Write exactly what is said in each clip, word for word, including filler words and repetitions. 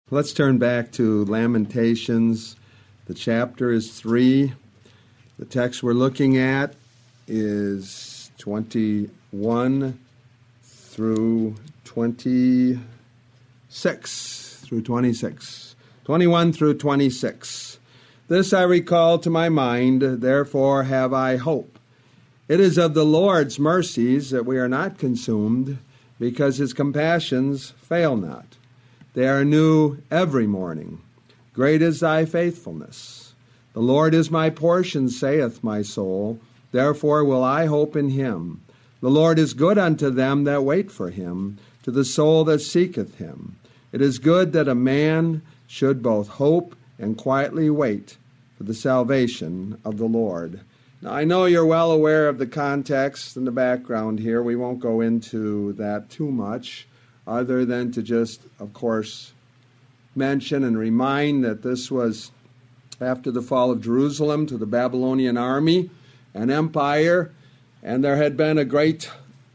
Let's turn back to Lamentations. The chapter is three. The text we're looking at is twenty-one through twenty-six. Through twenty-six. twenty-one through twenty-six. This I recall to my mind, therefore have I hope. It is of the Lord's mercies that we are not consumed, because his compassions fail not. They are new every morning. Great is thy faithfulness. The Lord is my portion, saith my soul. Therefore will I hope in him. The Lord is good unto them that wait for him, to the soul that seeketh him. It is good that a man should both hope and quietly wait for the salvation of the Lord. Now, I know you're well aware of the context and the background here. We won't go into that too much, other than to just, of course, mention and remind that this was after the fall of Jerusalem to the Babylonian army and empire, and there had been a great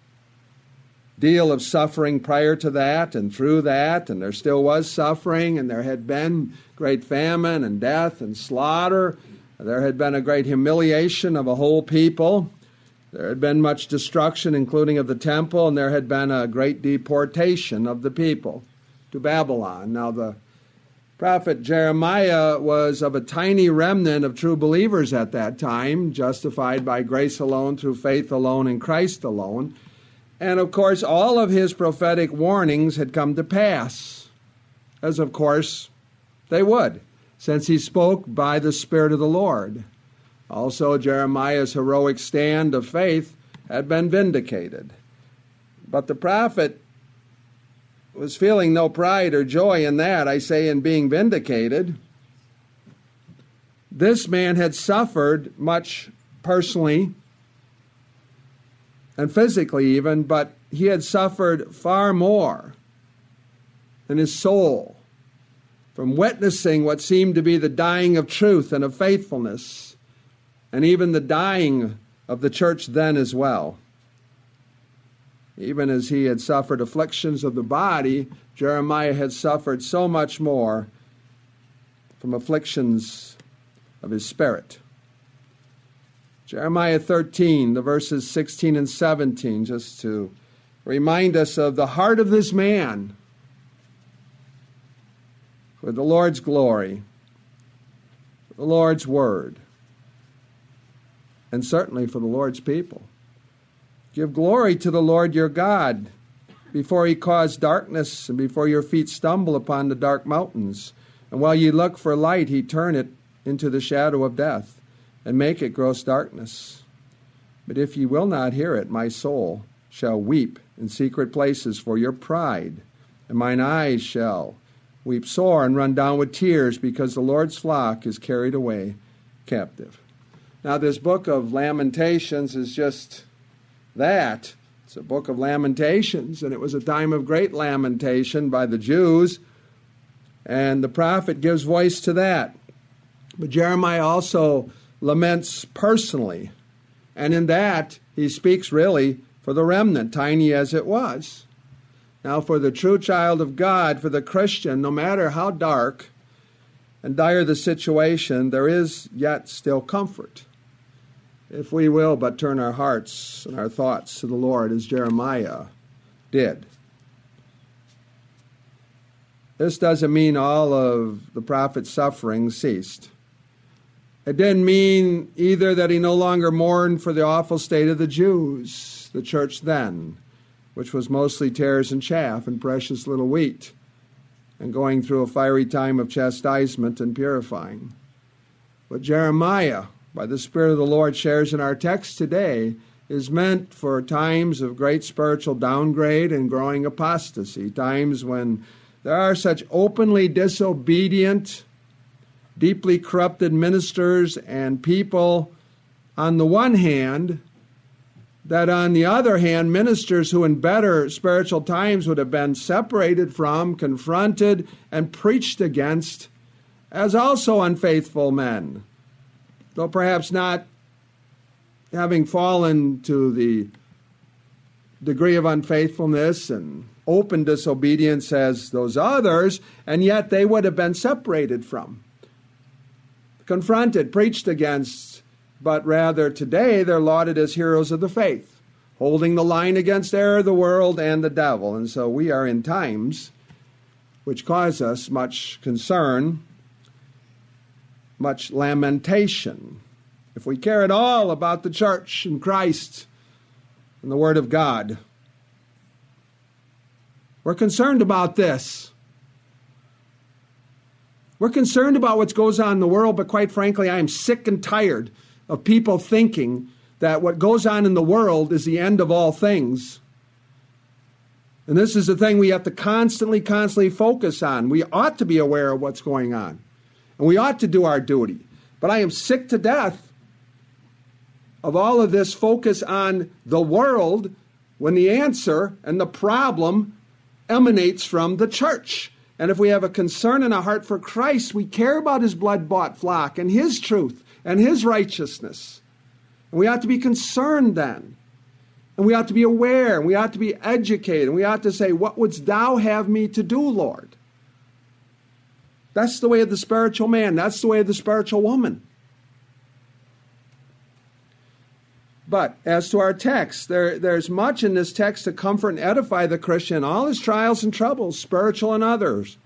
deal of suffering prior to that and through that, and there still was suffering, and there had been great famine and death and slaughter. There had been a great humiliation of a whole people. There had been much destruction, including of the temple, and there had been a great deportation of the people to Babylon. Now, the prophet Jeremiah was of a tiny remnant of true believers at that time, justified by grace alone, through faith alone, in Christ alone. And, of course, all of his prophetic warnings had come to pass, as, of course, they would, since he spoke by the Spirit of the Lord. Also, Jeremiah's heroic stand of faith had been vindicated. But the prophet was feeling no pride or joy in that, I say, in being vindicated. This man had suffered much personally and physically even, but he had suffered far more in his soul from witnessing what seemed to be the dying of truth and of faithfulness, and even the dying of the church then as well. Even as he had suffered afflictions of the body, Jeremiah had suffered so much more from afflictions of his spirit. Jeremiah thirteen, the verses sixteen and seventeen, just to remind us of the heart of this man for the Lord's glory, for the Lord's word, and certainly for the Lord's people. Give glory to the Lord your God before he cause darkness and before your feet stumble upon the dark mountains. And while ye look for light, he turn it into the shadow of death and make it gross darkness. But if ye will not hear it, my soul shall weep in secret places for your pride, and mine eyes shall weep sore and run down with tears, because the Lord's flock is carried away captive. Now, this book of Lamentations is just that. It's a book of lamentations, and it was a time of great lamentation by the Jews, and the prophet gives voice to that. But Jeremiah also laments personally, and in that he speaks really for the remnant, tiny as it was. Now, for the true child of God, for the Christian, no matter how dark and dire the situation, there is yet still comfort, if we will but turn our hearts and our thoughts to the Lord, as Jeremiah did. This doesn't mean all of the prophet's suffering ceased. It didn't mean either that he no longer mourned for the awful state of the Jews, the church then, which was mostly tares and chaff and precious little wheat, and going through a fiery time of chastisement and purifying. But Jeremiah, by the Spirit of the Lord, shares in our text today, is meant for times of great spiritual downgrade and growing apostasy, times when there are such openly disobedient, deeply corrupted ministers and people on the one hand, that on the other hand, ministers who in better spiritual times would have been separated from, confronted, and preached against as also unfaithful men, though perhaps not having fallen to the degree of unfaithfulness and open disobedience as those others, and yet they would have been separated from, confronted, preached against, but rather today they're lauded as heroes of the faith, holding the line against error, the world, and the devil. And so we are in times which cause us much concern, much lamentation. If we care at all about the church and Christ and the Word of God, we're concerned about this. We're concerned about what goes on in the world, but quite frankly, I am sick and tired of people thinking that what goes on in the world is the end of all things. And this is the thing we have to constantly, constantly focus on. We ought to be aware of what's going on, and we ought to do our duty. But I am sick to death of all of this focus on the world when the answer and the problem emanates from the church. And if we have a concern and a heart for Christ, we care about his blood-bought flock and his truth and his righteousness. And we ought to be concerned then. And we ought to be aware, and we ought to be educated, and we ought to say, what wouldst thou have me to do, Lord? That's the way of the spiritual man. That's the way of the spiritual woman. But as to our text, there, there's much in this text to comfort and edify the Christian in all his trials and troubles, spiritual and others.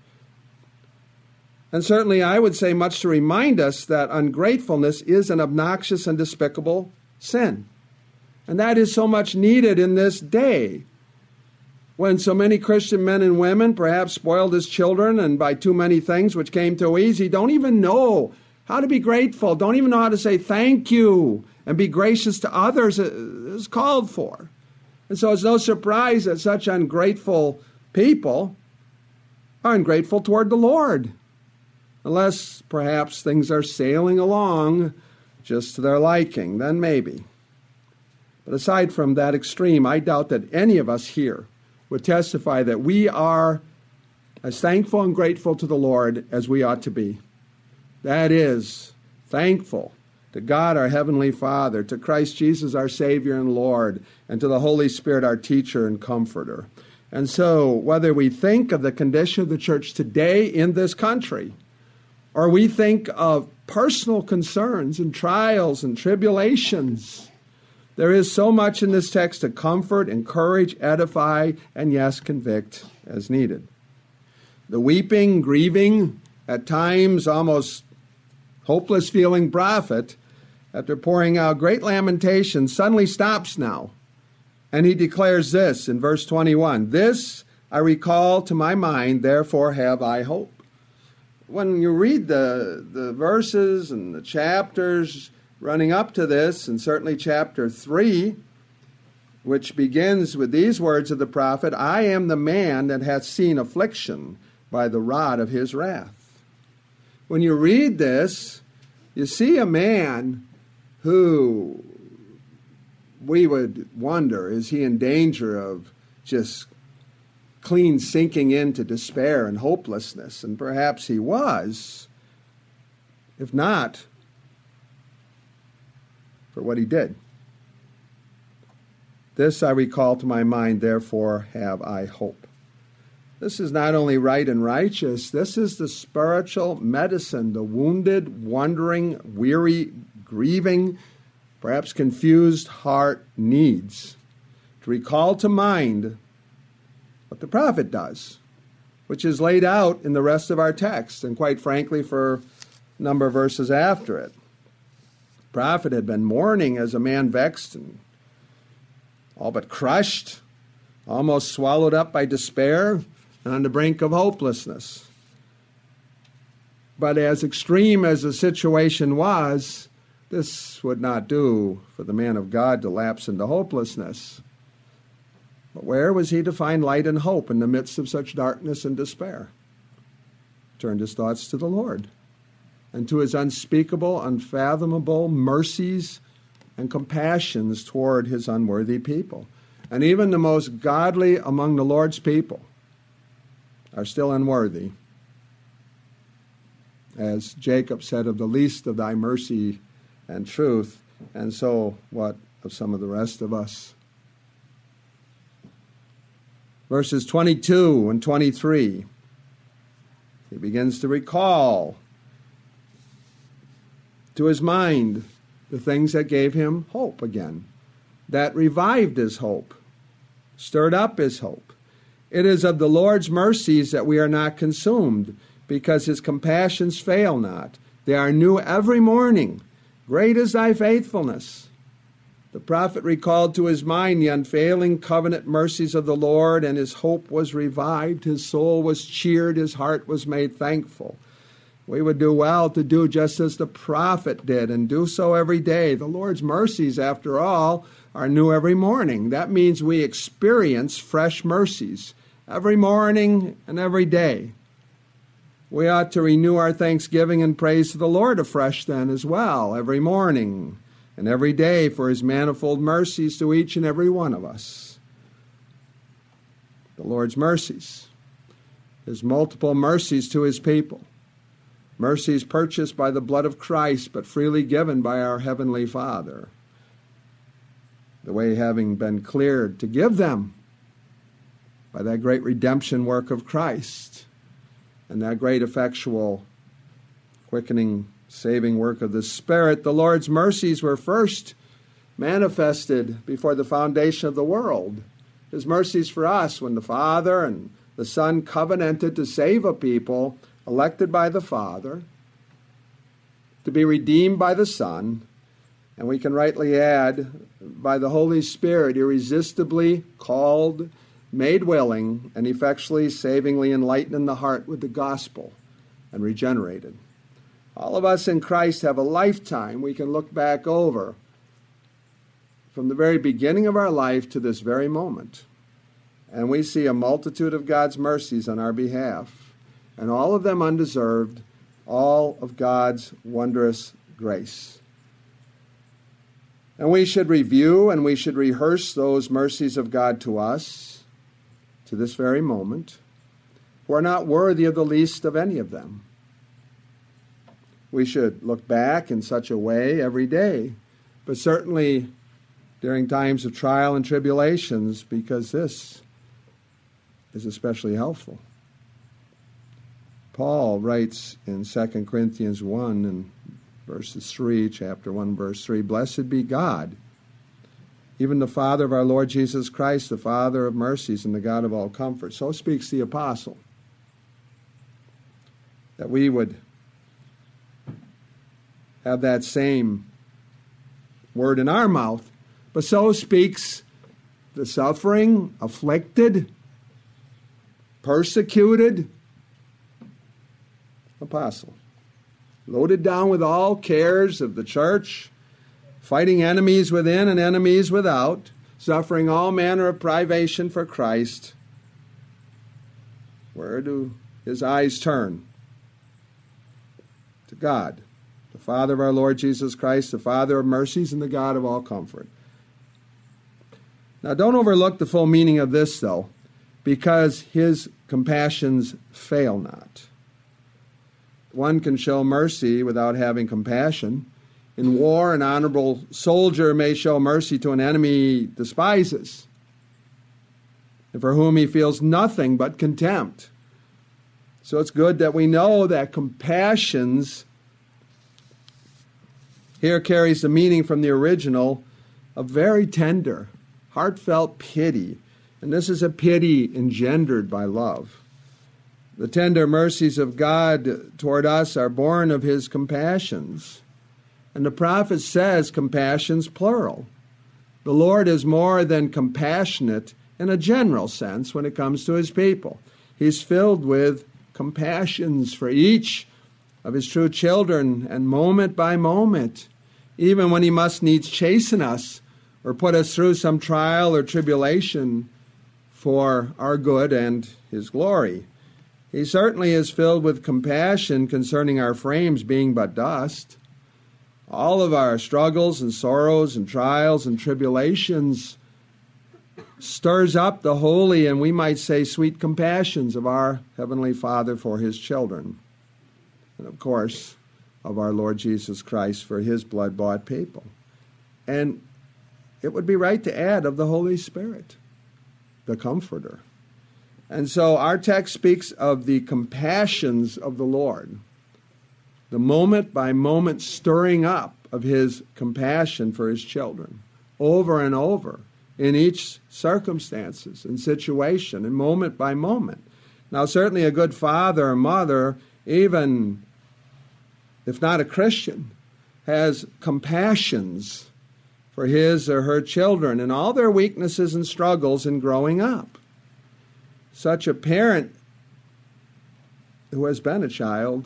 And certainly I would say much to remind us that ungratefulness is an obnoxious and despicable sin. And that is so much needed in this day, when so many Christian men and women, perhaps spoiled as children and by too many things which came too easy, don't even know how to be grateful, don't even know how to say thank you and be gracious to others is called for. And so it's no surprise that such ungrateful people are ungrateful toward the Lord, unless perhaps things are sailing along just to their liking, then maybe. But aside from that extreme, I doubt that any of us here would testify that we are as thankful and grateful to the Lord as we ought to be. That is, thankful to God our Heavenly Father, to Christ Jesus our Savior and Lord, and to the Holy Spirit our teacher and comforter. And so, whether we think of the condition of the church today in this country, or we think of personal concerns and trials and tribulations, there is so much in this text to comfort, encourage, edify, and yes, convict as needed. The weeping, grieving, at times almost hopeless feeling prophet, after pouring out great lamentation, suddenly stops now. And he declares this in verse twenty-one, "This I recall to my mind, therefore have I hope." When you read the, the verses and the chapters running up to this, and certainly chapter three, which begins with these words of the prophet, "I am the man that hath seen affliction by the rod of his wrath." When you read this, you see a man who we would wonder, is he in danger of just clean sinking into despair and hopelessness? And perhaps he was, if not for what he did. "This I recall to my mind, therefore have I hope." This is not only right and righteous, this is the spiritual medicine the wounded, wondering, weary, grieving, perhaps confused heart needs. To recall to mind what the prophet does, which is laid out in the rest of our text, and quite frankly for a number of verses after it. The prophet had been mourning as a man vexed and all but crushed, almost swallowed up by despair, and on the brink of hopelessness. But as extreme as the situation was, this would not do for the man of God to lapse into hopelessness. But where was he to find light and hope in the midst of such darkness and despair? He turned his thoughts to the Lord and to his unspeakable, unfathomable mercies and compassions toward his unworthy people. And even the most godly among the Lord's people are still unworthy. As Jacob said, "Of the least of thy mercy and truth," and so what of some of the rest of us? Verses twenty-two and twenty-three. He begins to recall to his mind the things that gave him hope again, that revived his hope, stirred up his hope. It is of the Lord's mercies that we are not consumed, because his compassions fail not. They are new every morning. Great is thy faithfulness. The prophet recalled to his mind the unfailing covenant mercies of the Lord, and his hope was revived. His soul was cheered. His heart was made thankful. We would do well to do just as the prophet did, and do so every day. The Lord's mercies, after all, are new every morning. That means we experience fresh mercies every morning and every day. We ought to renew our thanksgiving and praise to the Lord afresh then as well, every morning and every day, for his manifold mercies to each and every one of us. The Lord's mercies, his multiple mercies to his people. Mercies purchased by the blood of Christ, but freely given by our Heavenly Father. The way having been cleared to give them by that great redemption work of Christ and that great effectual, quickening, saving work of the Spirit. The Lord's mercies were first manifested before the foundation of the world. His mercies for us when the Father and the Son covenanted to save a people elected by the Father, to be redeemed by the Son, and we can rightly add, by the Holy Spirit, irresistibly called, made willing, and effectually, savingly enlightened in the heart with the gospel and regenerated. All of us in Christ have a lifetime we can look back over from the very beginning of our life to this very moment. And we see a multitude of God's mercies on our behalf, and all of them undeserved, all of God's wondrous grace. And we should review and we should rehearse those mercies of God to us, to this very moment. We're not worthy of the least of any of them. We should look back in such a way every day, but certainly during times of trial and tribulations, because this is especially helpful. Paul writes in Second Corinthians one and verses three, chapter one, verse three, "Blessed be God, even the Father of our Lord Jesus Christ, the Father of mercies and the God of all comfort." So speaks the apostle. That we would have that same word in our mouth, but so speaks the suffering, afflicted, persecuted apostle, loaded down with all cares of the church, fighting enemies within and enemies without, suffering all manner of privation for Christ. Where do his eyes turn? To God, the Father of our Lord Jesus Christ, the Father of mercies and the God of all comfort. Now, don't overlook the full meaning of this, though, because his compassions fail not. One can show mercy without having compassion. In war, an honorable soldier may show mercy to an enemy he despises, and for whom he feels nothing but contempt. So it's good that we know that compassions here carries the meaning from the original of very tender, heartfelt pity. And this is a pity engendered by love. The tender mercies of God toward us are born of his compassions. And the prophet says compassions plural. The Lord is more than compassionate in a general sense when it comes to his people. He's filled with compassions for each of his true children, and moment by moment, even when he must needs chasten us or put us through some trial or tribulation for our good and his glory. He certainly is filled with compassion concerning our frames being but dust. All of our struggles and sorrows and trials and tribulations stirs up the holy and we might say sweet compassions of our Heavenly Father for his children. And of course, of our Lord Jesus Christ for his blood-bought people. And it would be right to add of the Holy Spirit, the Comforter. And so our text speaks of the compassions of the Lord, the moment by moment stirring up of his compassion for his children, over and over, in each circumstances and situation, and moment by moment. Now, certainly a good father or mother, even if not a Christian, has compassions for his or her children and all their weaknesses and struggles in growing up. Such a parent who has been a child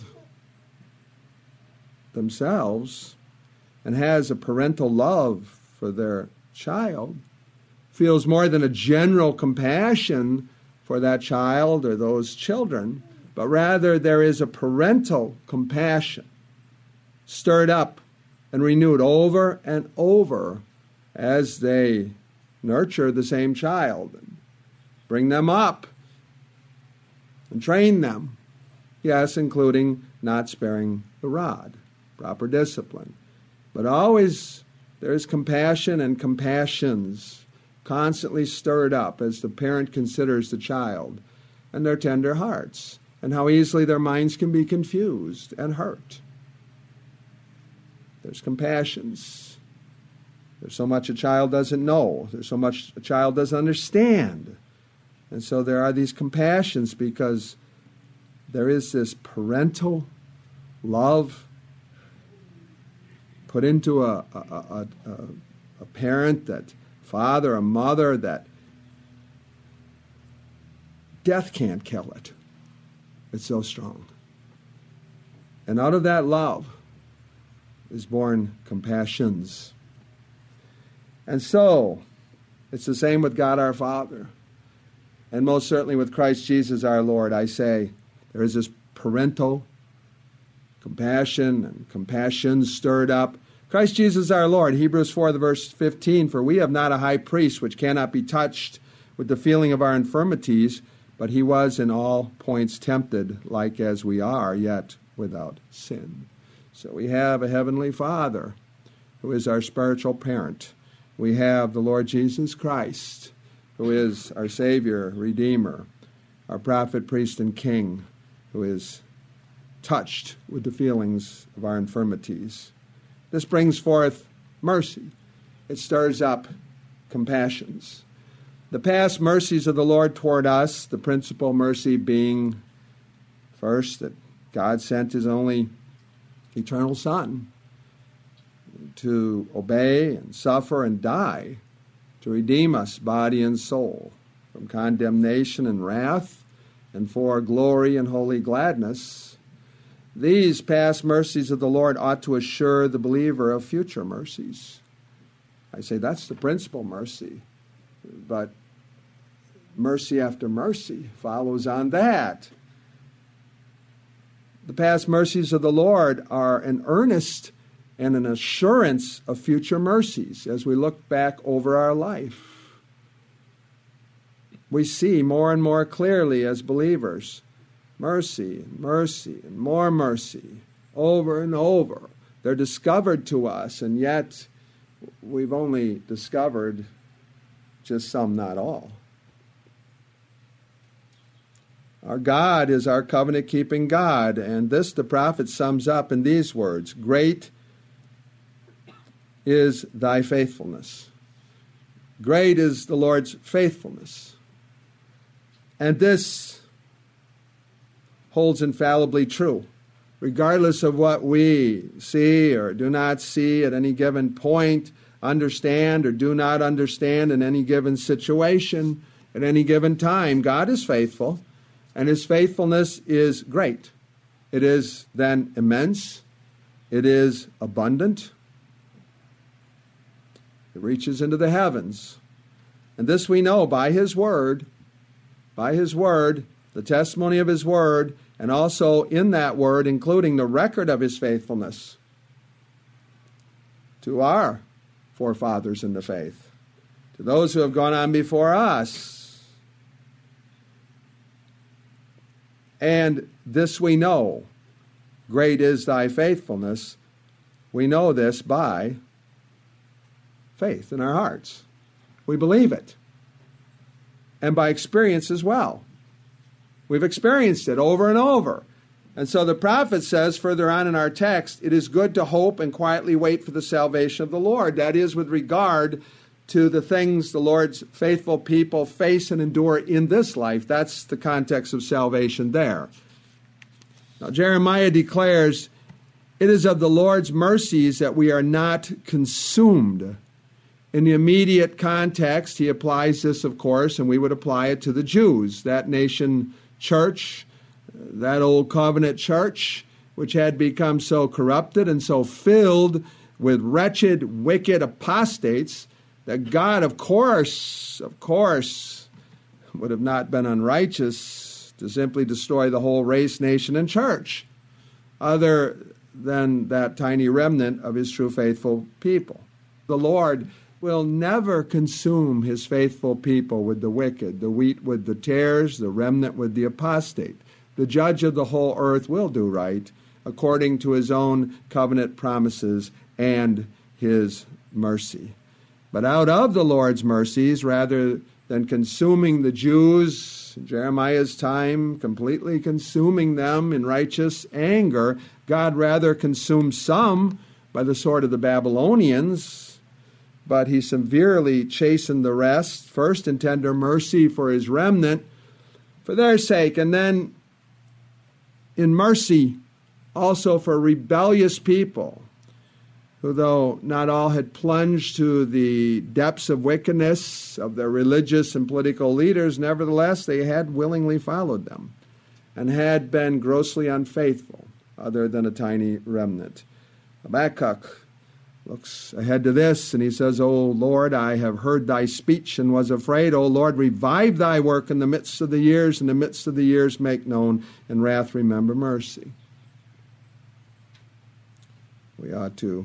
themselves and has a parental love for their child feels more than a general compassion for that child or those children, but rather there is a parental compassion stirred up and renewed over and over as they nurture the same child and bring them up and train them. Yes, including not sparing the rod, proper discipline. But always there is compassion and compassions constantly stirred up as the parent considers the child and their tender hearts and how easily their minds can be confused and hurt. There's compassions. There's so much a child doesn't know. There's so much a child doesn't understand. And so there are these compassions because there is this parental love put into a, a, a, a, a parent, that father, a mother, that death can't kill it. It's so strong. And out of that love is born compassions. And so, it's the same with God our Father. And most certainly with Christ Jesus our Lord, I say, there is this parental compassion and compassion stirred up. Christ Jesus our Lord, Hebrews four, the verse fifteen, for we have not a high priest which cannot be touched with the feeling of our infirmities, but he was in all points tempted, like as we are, yet without sin. So we have a heavenly Father who is our spiritual parent. We have the Lord Jesus Christ, who is our Savior, Redeemer, our prophet, priest, and king, who is touched with the feelings of our infirmities. This brings forth mercy. It stirs up compassions. The past mercies of the Lord toward us, the principal mercy being, first, that God sent his only eternal Son to obey and suffer and die, to redeem us, body and soul, from condemnation and wrath, and for glory and holy gladness. These past mercies of the Lord ought to assure the believer of future mercies. I say that's the principal mercy, but mercy after mercy follows on that. The past mercies of the Lord are an earnest and an assurance of future mercies as we look back over our life. We see more and more clearly as believers mercy and mercy and more mercy over and over. They're discovered to us, and yet we've only discovered just some, not all. Our God is our covenant-keeping God, and this the prophet sums up in these words, great is thy faithfulness. Great is the Lord's faithfulness. And this holds infallibly true, regardless of what we see or do not see at any given point, understand or do not understand in any given situation, at any given time. God is faithful, and his faithfulness is great. It is then immense. It is abundant. It reaches into the heavens. And this we know by his word, by his word, the testimony of his word, and also in that word, including the record of his faithfulness to our forefathers in the faith, to those who have gone on before us. And this we know, great is thy faithfulness. We know this by faith in our hearts. We believe it. And by experience as well. We've experienced it over and over. And so the prophet says further on in our text, it is good to hope and quietly wait for the salvation of the Lord. That is with regard to the things the Lord's faithful people face and endure in this life. That's the context of salvation there. Now, Jeremiah declares, it is of the Lord's mercies that we are not consumed. In the immediate context, he applies this, of course, and we would apply it to the Jews, that nation church, that old covenant church, which had become so corrupted and so filled with wretched, wicked apostates that God, of course, of course, would have not been unrighteous to simply destroy the whole race, nation, and church, other than that tiny remnant of his true faithful people. The Lord will never consume his faithful people with the wicked, the wheat with the tares, the remnant with the apostate. The judge of the whole earth will do right according to his own covenant promises and his mercy. But out of the Lord's mercies, rather than consuming the Jews in Jeremiah's time, completely consuming them in righteous anger, God rather consumed some by the sword of the Babylonians, but he severely chastened the rest, first in tender mercy for his remnant, for their sake, and then in mercy also for rebellious people, who, though not all had plunged to the depths of wickedness of their religious and political leaders, nevertheless they had willingly followed them and had been grossly unfaithful, other than a tiny remnant. Habakkuk looks ahead to this, and he says, O Lord, I have heard thy speech and was afraid. O Lord, revive thy work in the midst of the years. In the midst of the years make known, in wrath remember mercy. We ought to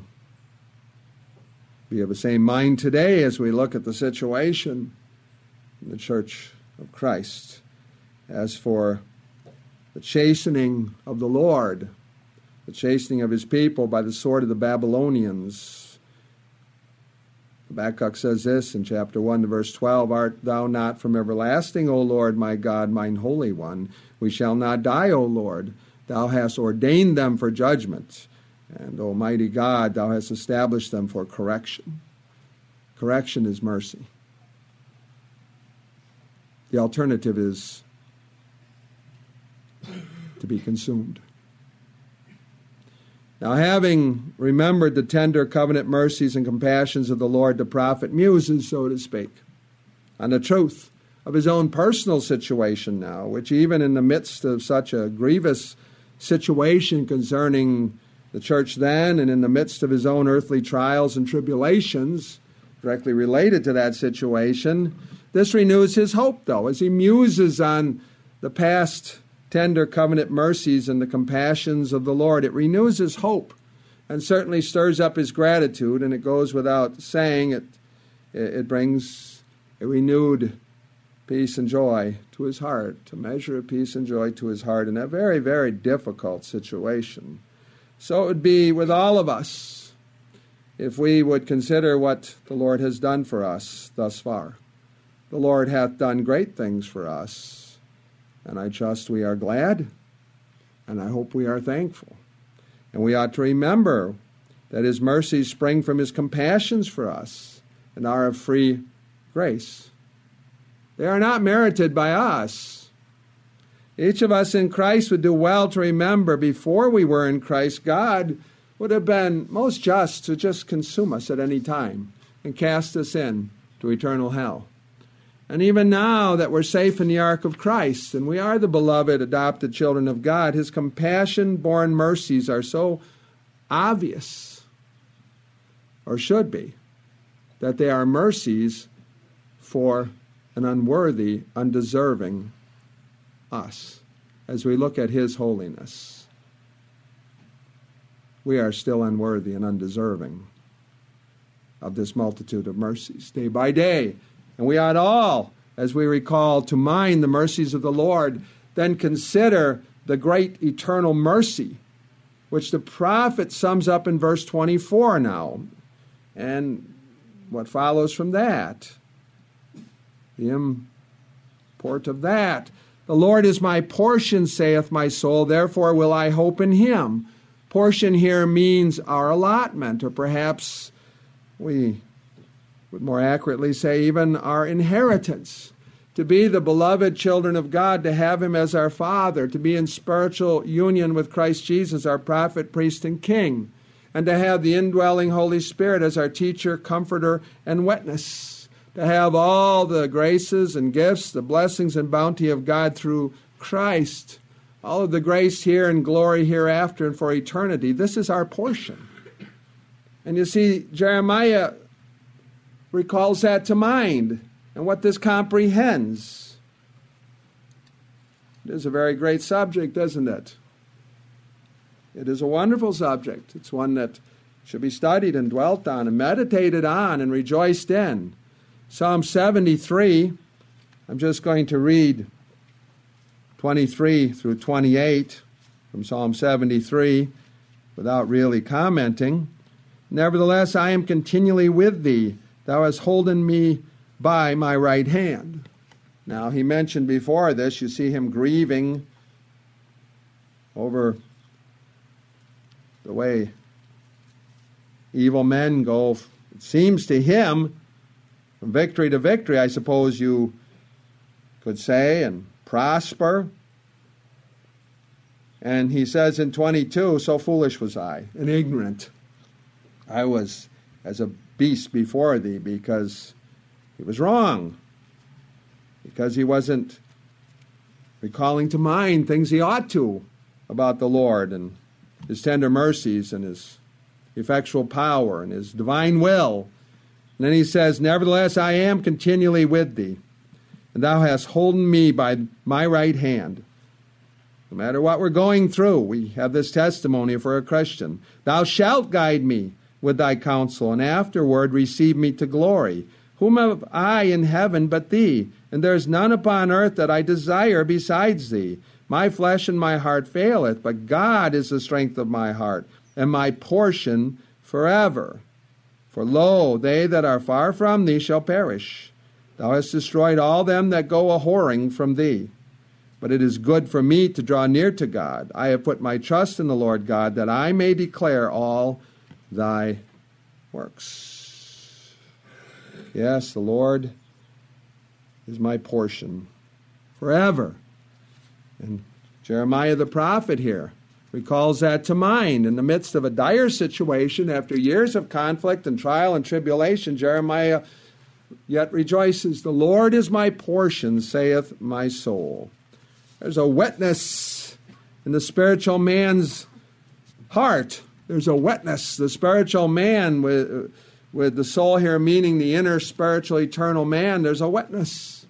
be of the same mind today as we look at the situation in the Church of Christ. As for the chastening of the Lord, the chastening of his people by the sword of the Babylonians, Habakkuk says this in chapter one, verse twelve, Art thou not from everlasting, O Lord, my God, mine Holy One? We shall not die, O Lord. Thou hast ordained them for judgment. And, Almighty God, thou hast established them for correction. Correction is mercy. The alternative is to be consumed. Now, having remembered the tender covenant mercies and compassions of the Lord, the prophet muses, so to speak, on the truth of his own personal situation now, which even in the midst of such a grievous situation concerning the church then, and in the midst of his own earthly trials and tribulations directly related to that situation, this renews his hope, though, as he muses on the past tender covenant mercies and the compassions of the Lord. It renews his hope and certainly stirs up his gratitude, and it goes without saying, it, it brings a renewed peace and joy to his heart, a measure of peace and joy to his heart in a very, very difficult situation. So it would be with all of us if we would consider what the Lord has done for us thus far. The Lord hath done great things for us, and I trust we are glad, and I hope we are thankful. And we ought to remember that his mercies spring from his compassions for us and are of free grace. They are not merited by us. Each of us in Christ would do well to remember before we were in Christ, God would have been most just to just consume us at any time and cast us in to eternal hell. And even now that we're safe in the ark of Christ and we are the beloved adopted children of God, his compassion-born mercies are so obvious, or should be, that they are mercies for an unworthy, undeserving us. As we look at his holiness, we are still unworthy and undeserving of this multitude of mercies day by day. And we ought all, as we recall to mind the mercies of the Lord, then consider the great eternal mercy, which the prophet sums up in verse twenty-four now. And what follows from that, the import of that. The The Lord is my portion, saith my soul, therefore will I hope in him. Portion here means our allotment, or perhaps we would more accurately say even our inheritance. To be the beloved children of God, to have him as our Father, to be in spiritual union with Christ Jesus, our prophet, priest, and king, and to have the indwelling Holy Spirit as our teacher, comforter, and witness, to have all the graces and gifts, the blessings and bounty of God through Christ, all of the grace here and glory hereafter and for eternity. This is our portion. And you see, Jeremiah recalls that to mind and what this comprehends. It is a very great subject, isn't it? It is a wonderful subject. It's one that should be studied and dwelt on and meditated on and rejoiced in. Psalm seventy-three, I'm just going to read twenty-three through twenty-eight from Psalm seventy-three without really commenting. Nevertheless, I am continually with thee. Thou hast holden me by my right hand. Now, he mentioned before this, you see him grieving over the way evil men go, it seems to him, from victory to victory, I suppose you could say, and prosper. And he says in twenty-two, so foolish was I, and ignorant. I was as a beast before thee, because he was wrong, because he wasn't recalling to mind things he ought to about the Lord and his tender mercies and his effectual power and his divine will. And then he says, nevertheless, I am continually with thee, and thou hast holden me by my right hand. No matter what we're going through, we have this testimony for a Christian. Thou shalt guide me with thy counsel, and afterward receive me to glory. Whom have I in heaven but thee? And there is none upon earth that I desire besides thee. My flesh and my heart faileth, but God is the strength of my heart, and my portion forever. For lo, they that are far from thee shall perish. Thou hast destroyed all them that go a-whoring from thee. But it is good for me to draw near to God. I have put my trust in the Lord God, that I may declare all thy works. Yes, the Lord is my portion forever. And Jeremiah the prophet here recalls that to mind. In the midst of a dire situation, after years of conflict and trial and tribulation, Jeremiah yet rejoices. The Lord is my portion, saith my soul. There's a witness in the spiritual man's heart. There's a witness, the spiritual man, with, with the soul here meaning the inner spiritual eternal man. There's a witness.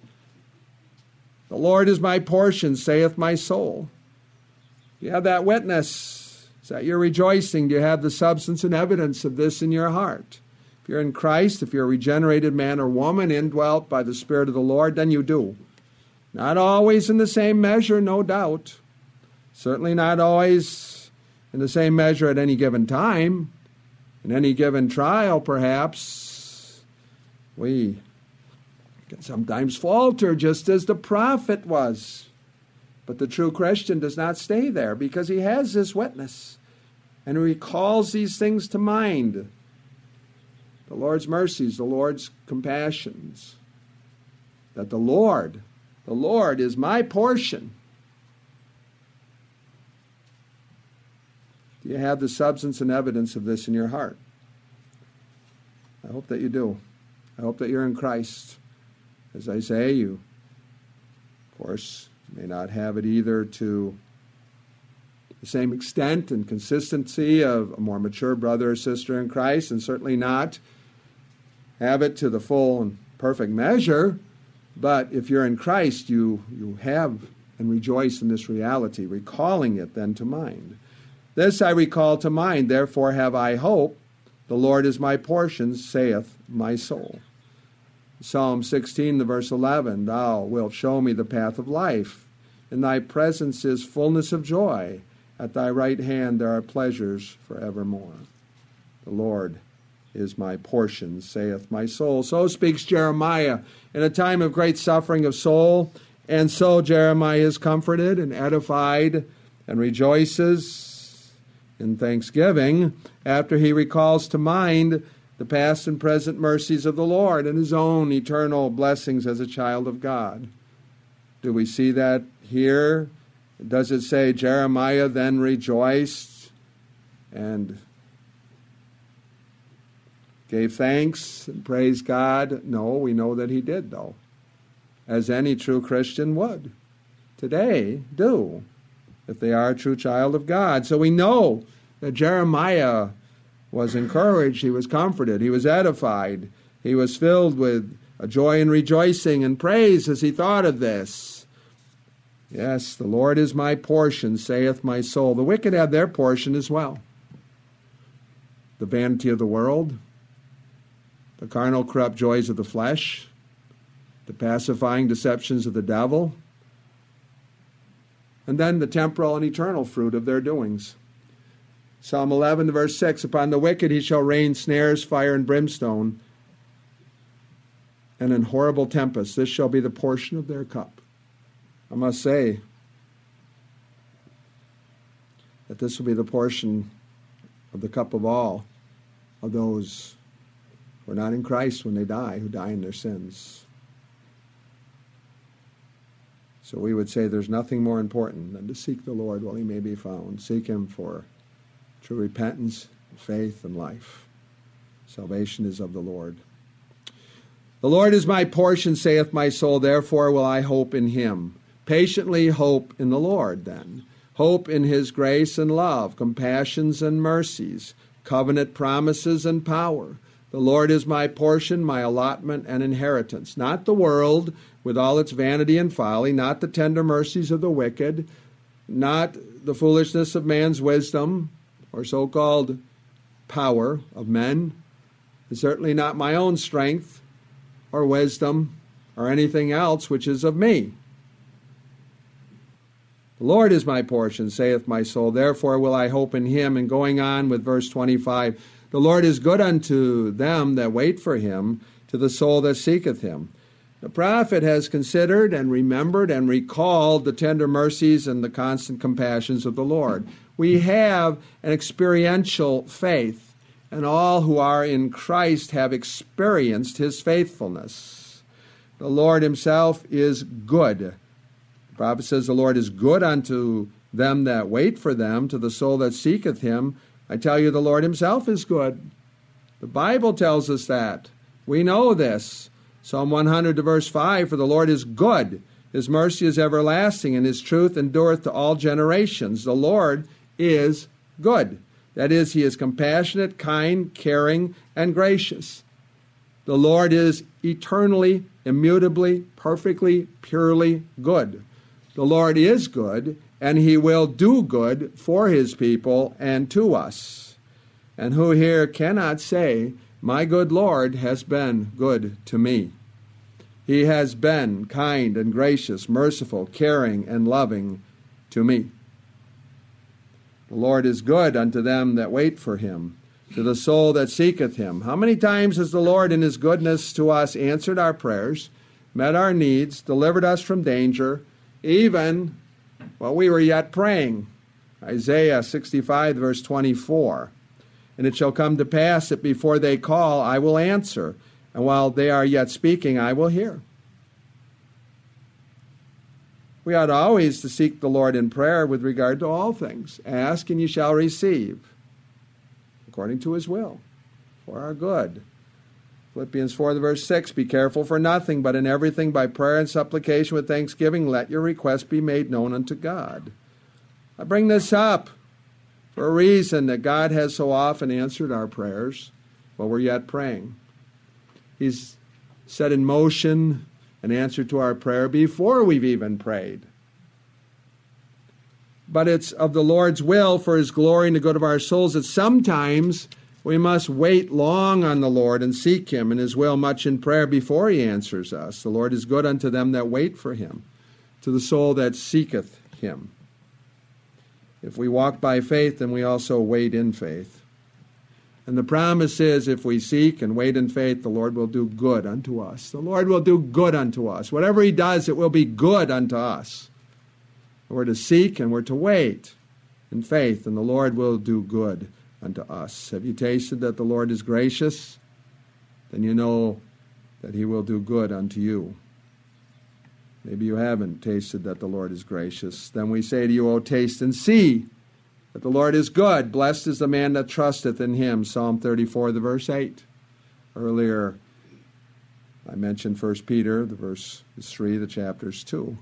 The Lord is my portion, saith my soul. Do you have that witness? Is that your rejoicing? Do you have the substance and evidence of this in your heart? If you're in Christ, if you're a regenerated man or woman, indwelt by the Spirit of the Lord, then you do. Not always in the same measure, no doubt. Certainly not always in the same measure at any given time. In any given trial, perhaps, we can sometimes falter, just as the prophet was. But the true Christian does not stay there, because he has this witness, and he recalls these things to mind. The Lord's mercies, the Lord's compassions, that the Lord, the Lord is my portion. Do you have the substance and evidence of this in your heart? I hope that you do. I hope that you're in Christ. As I say, you, of course, may not have it either to the same extent and consistency of a more mature brother or sister in Christ, and certainly not have it to the full and perfect measure. But if you're in Christ, you, you have and rejoice in this reality, recalling it then to mind. This I recall to mind, therefore have I hope. The Lord is my portion, saith my soul. Psalm sixteen, the verse eleven, Thou wilt show me the path of life. In thy presence is fullness of joy. At thy right hand there are pleasures forevermore. The Lord is my portion, saith my soul. So speaks Jeremiah in a time of great suffering of soul, And so Jeremiah is comforted and edified and rejoices in thanksgiving after he recalls to mind the past and present mercies of the Lord and his own eternal blessings as a child of God. Do we see that here? Does it say Jeremiah then rejoiced and gave thanks and praised God? No, we know that he did, though, as any true Christian would today do, if they are a true child of God. So we know that Jeremiah was encouraged, he was comforted, he was edified, he was filled with a joy and rejoicing and praise as he thought of this. Yes, the Lord is my portion, saith my soul. The wicked have their portion as well. The vanity of the world, the carnal corrupt joys of the flesh, the pacifying deceptions of the devil, and then the temporal and eternal fruit of their doings. Psalm eleven, verse six, upon the wicked he shall rain snares, fire, and brimstone, and in horrible tempests. This shall be the portion of their cup. I must say that this will be the portion of the cup of all of those who are not in Christ when they die, who die in their sins. So we would say there's nothing more important than to seek the Lord while he may be found. Seek him for true repentance, faith, and life. Salvation is of the Lord. The Lord is my portion, saith my soul, therefore will I hope in him. Patiently hope in the Lord, then. Hope in his grace and love, compassions and mercies, covenant promises and power. The Lord is my portion, my allotment and inheritance. Not the world with all its vanity and folly, not the tender mercies of the wicked, not the foolishness of man's wisdom or so-called power of men, and certainly not my own strength or wisdom or anything else which is of me. The Lord is my portion, saith my soul, therefore will I hope in him. And going on with verse twenty-five, the Lord is good unto them that wait for him, to the soul that seeketh him. The prophet has considered and remembered and recalled the tender mercies and the constant compassions of the Lord. We have an experiential faith, and all who are in Christ have experienced his faithfulness. The Lord himself is good. The prophet says the Lord is good unto them that wait for them, to the soul that seeketh him. I tell you, the Lord himself is good. The Bible tells us that. We know this. Psalm one hundred to verse five, for the Lord is good. His mercy is everlasting, and his truth endureth to all generations. The Lord is good. That is, he is compassionate, kind, caring, and gracious. The Lord is eternally, immutably, perfectly, purely good. The Lord is good, and he will do good for his people and to us. And who here cannot say, my good Lord has been good to me? He has been kind and gracious, merciful, caring, and loving to me. The Lord is good unto them that wait for him, to the soul that seeketh him. How many times has the Lord in his goodness to us answered our prayers, met our needs, delivered us from danger, even while we were yet praying? Isaiah sixty-five, verse twenty-four. And it shall come to pass that before they call, I will answer, and while they are yet speaking, I will hear. We ought always to seek the Lord in prayer with regard to all things. Ask, and you shall receive, according to his will, for our good. Philippians four, verse six, be careful for nothing, but in everything by prayer and supplication with thanksgiving, let your requests be made known unto God. I bring this up for a reason, that God has so often answered our prayers while we're yet praying. He's set in motion an answer to our prayer before we've even prayed. But it's of the Lord's will for his glory and the good of our souls that sometimes we must wait long on the Lord and seek him and his will much in prayer before he answers us. The Lord is good unto them that wait for him, to the soul that seeketh him. If we walk by faith, then we also wait in faith. And the promise is, if we seek and wait in faith, the Lord will do good unto us. The Lord will do good unto us. Whatever he does, it will be good unto us. We're to seek and we're to wait in faith, and the Lord will do good unto us. Have you tasted that the Lord is gracious? Then you know that he will do good unto you. Maybe you haven't tasted that the Lord is gracious. Then we say to you, O taste and see that the Lord is good. Blessed is the man that trusteth in him. Psalm thirty-four, the verse eight. Earlier, I mentioned First Peter, the verse is three, the chapter is two.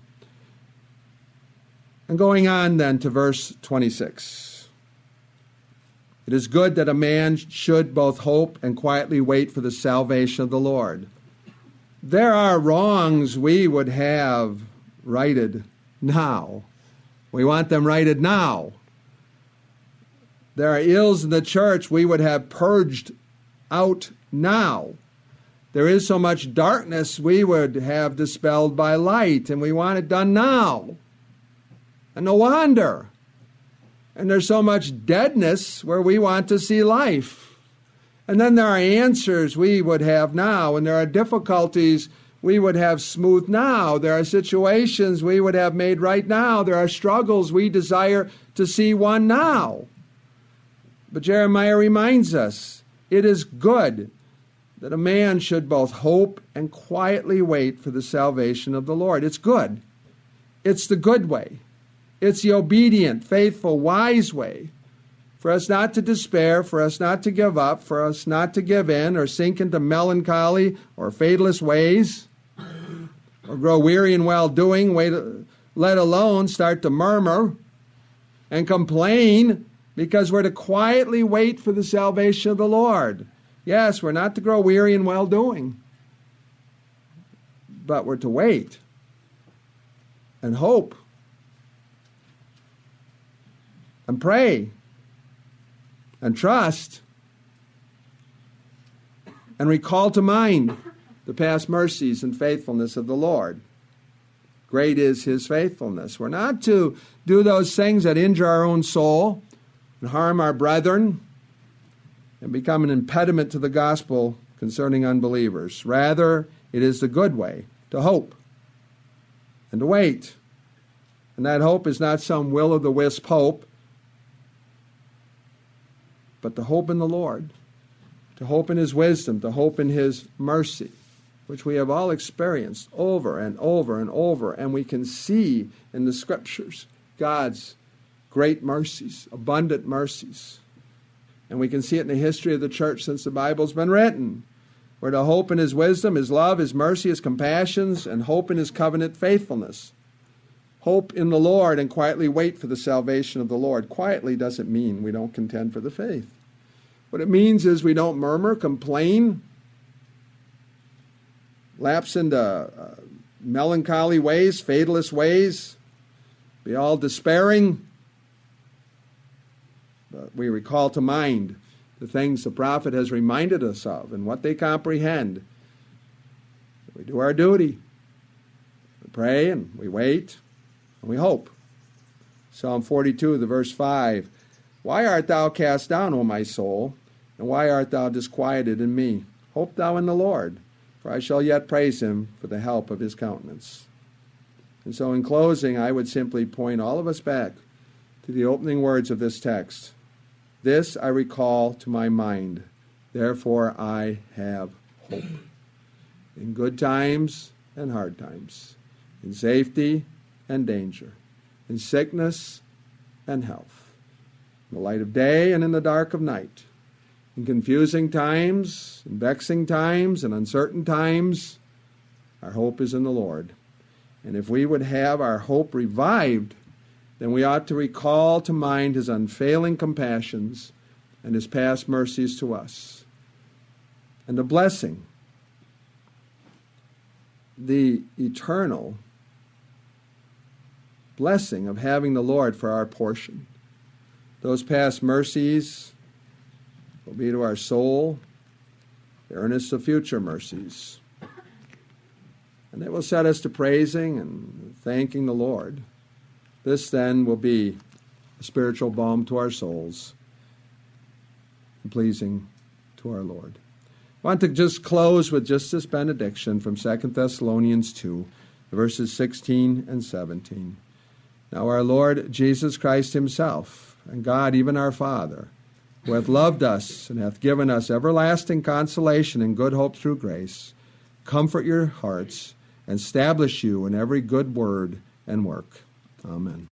And going on then to verse twenty-six. It is good that a man should both hope and quietly wait for the salvation of the Lord. There are wrongs we would have righted now. We want them righted now. There are ills in the church we would have purged out now. There is so much darkness we would have dispelled by light, and we want it done now. And no wonder. And there's so much deadness where we want to see life. And then there are answers we would have now, and there are difficulties we would have smoothed now. There are situations we would have made right now. There are struggles we desire to see won now. But Jeremiah reminds us, it is good that a man should both hope and quietly wait for the salvation of the Lord. It's good. It's the good way. It's the obedient, faithful, wise way. For us not to despair, for us not to give up, for us not to give in or sink into melancholy or fatalist ways, or grow weary in well-doing, let alone start to murmur and complain, because we're to quietly wait for the salvation of the Lord. Yes, we're not to grow weary in well-doing, but we're to wait and hope and pray and trust, and recall to mind the past mercies and faithfulness of the Lord. Great is his faithfulness. We're not to do those things that injure our own soul and harm our brethren and become an impediment to the gospel concerning unbelievers. Rather, it is the good way to hope and to wait. And that hope is not some will-o'-the-wisp hope, but to hope in the Lord, to hope in his wisdom, to hope in his mercy, which we have all experienced over and over and over, and we can see in the Scriptures God's great mercies, abundant mercies. And we can see it in the history of the church since the Bible's been written. We're to hope in his wisdom, his love, his mercy, his compassions, and hope in his covenant faithfulness. Hope in the Lord and quietly wait for the salvation of the Lord. Quietly doesn't mean we don't contend for the faith. What it means is we don't murmur, complain, lapse into uh, melancholy ways, fatalist ways, be all despairing. But we recall to mind the things the prophet has reminded us of and what they comprehend. We do our duty. We pray and we wait. And we hope. Psalm forty-two, the verse five. Why art thou cast down, O my soul? And why art thou disquieted in me? Hope thou in the Lord, for I shall yet praise him for the help of his countenance. And so in closing, I would simply point all of us back to the opening words of this text. This I recall to my mind, therefore I have hope. In good times and hard times, in safety and danger, in sickness and health, in the light of day and in the dark of night, in confusing times, in vexing times, and uncertain times, our hope is in the Lord. And if we would have our hope revived, then we ought to recall to mind his unfailing compassions and his past mercies to us, and the blessing, the eternal blessing of having the Lord for our portion. Those past mercies will be to our soul the earnest of future mercies. And they will set us to praising and thanking the Lord. This then will be a spiritual balm to our souls. and pleasing to our Lord. I want to just close with just this benediction from Second Thessalonians two, verses sixteen and seventeen. Now our Lord Jesus Christ himself, and God, even our Father, who hath loved us and hath given us everlasting consolation and good hope through grace, comfort your hearts and establish you in every good word and work. Amen.